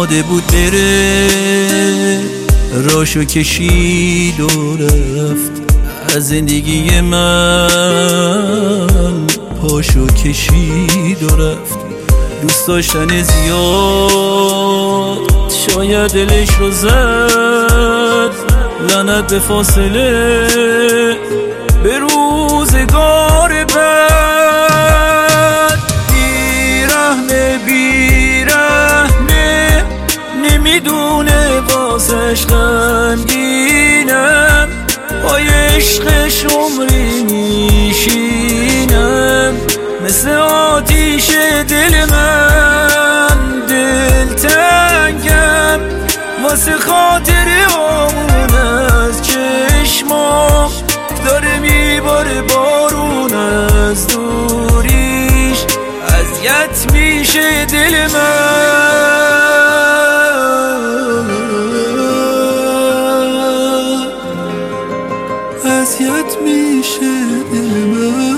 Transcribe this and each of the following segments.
آماده بود بره، راشو کشید و رفت از زندگی من، پاشو کشید و رفت. دوست داشتن زیاد شاید دلش رو زد، لعنت به فاصله به روزگار بد. بیرحمه نمیدونه واسش غمگینم، پای عشقش عمری میشینم، مثل آتیش دل من دلتنگم، واسه خاطر آمون از چشمام داره میباره بارون از دوریش، اذیت میشه دل من، اذیت میشه دل من.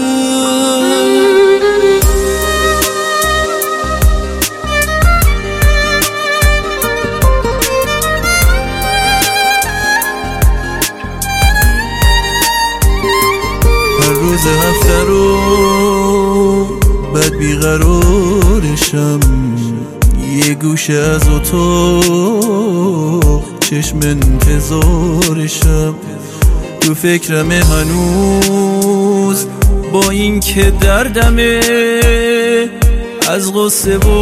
روز هفته رو بد بیقرارشم، یه گوشه از اتاق چشم انتظارشم، تو فکرم هنوز با این که دردمه، از غصه و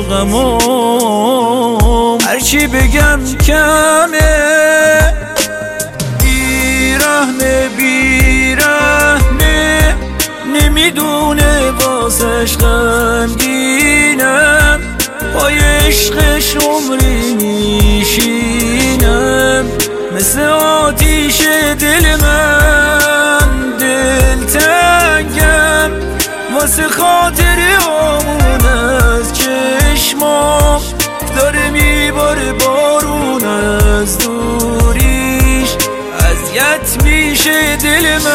غمام هرچی بگم کمه. بیرحمه نمیدونه واسش غمگینم، پای عشقش عمری میشینم، مثل آتیش دل من دلتنگم، واسه خاطر آمون از چشمام داره میباره بارون از دوریش، اذیت میشه دل من.